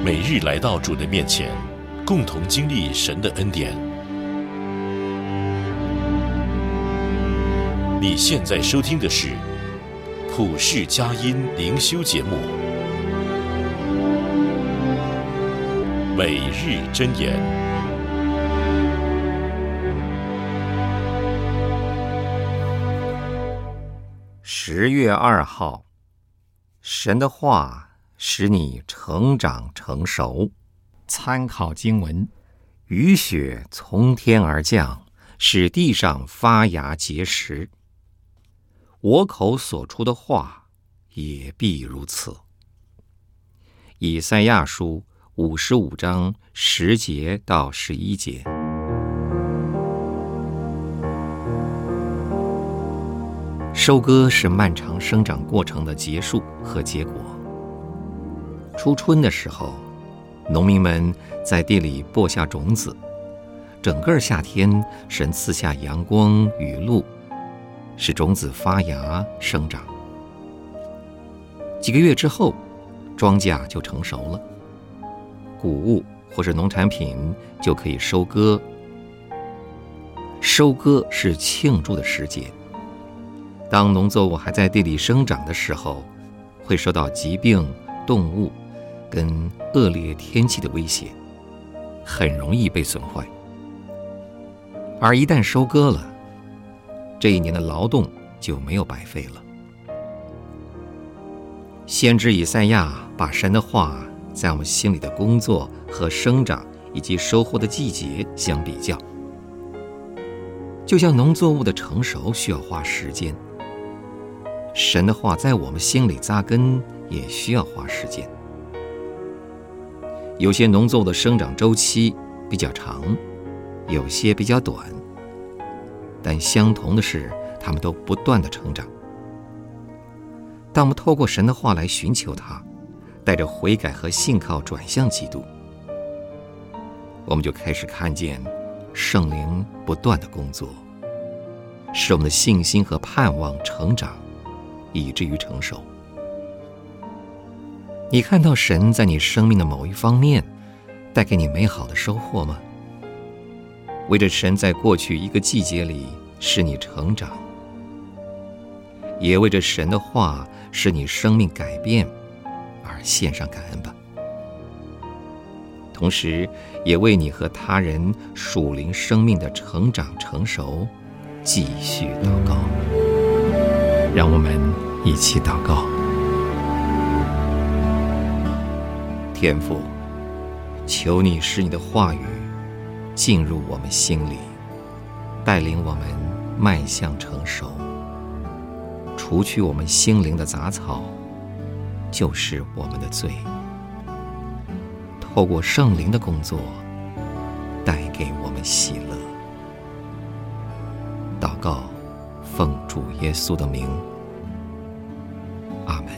每日来到主的面前，共同经历神的恩典。你现在收听的是普世佳音灵修节目，每日箴言。 10月2号，神的话使你成长成熟。参考经文：雨雪从天而降，使地上发芽结实。我口所出的话也必如此。以赛亚书55章10节到11节。收割是漫长生长过程的结束和结果。初春的时候，农民们在地里播下种子，整个夏天神赐下阳光雨露，使种子发芽生长。几个月之后，庄稼就成熟了，谷物或是农产品就可以收割。收割是庆祝的时节。当农作物还在地里生长的时候，会受到疾病、动物跟恶劣天气的威胁，很容易被损坏。而一旦收割了，这一年的劳动就没有白费了。先知以赛亚把神的话在我们心里的工作和生长以及收获的季节相比较，就像农作物的成熟需要花时间，神的话在我们心里扎根也需要花时间。有些农作物的生长周期比较长，有些比较短，但相同的是，它们都不断的成长。当我们透过神的话来寻求他，带着悔改和信靠转向基督，我们就开始看见圣灵不断的工作，使我们的信心和盼望成长，以至于成熟。你看到神在你生命的某一方面带给你美好的收获吗？为着神在过去一个季节里使你成长，也为着神的话使你生命改变而献上感恩吧。同时也为你和他人属灵生命的成长成熟继续祷告。让我们一起祷告。天父，求你使你的话语进入我们心里，带领我们迈向成熟，除去我们心灵的杂草，就是我们的罪。透过圣灵的工作，带给我们喜乐。祷告，奉主耶稣的名，阿们。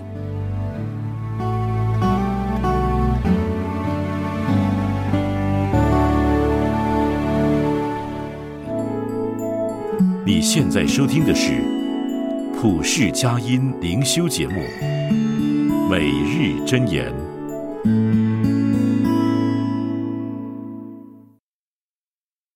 你现在收听的是普世佳音灵修节目，每日箴言。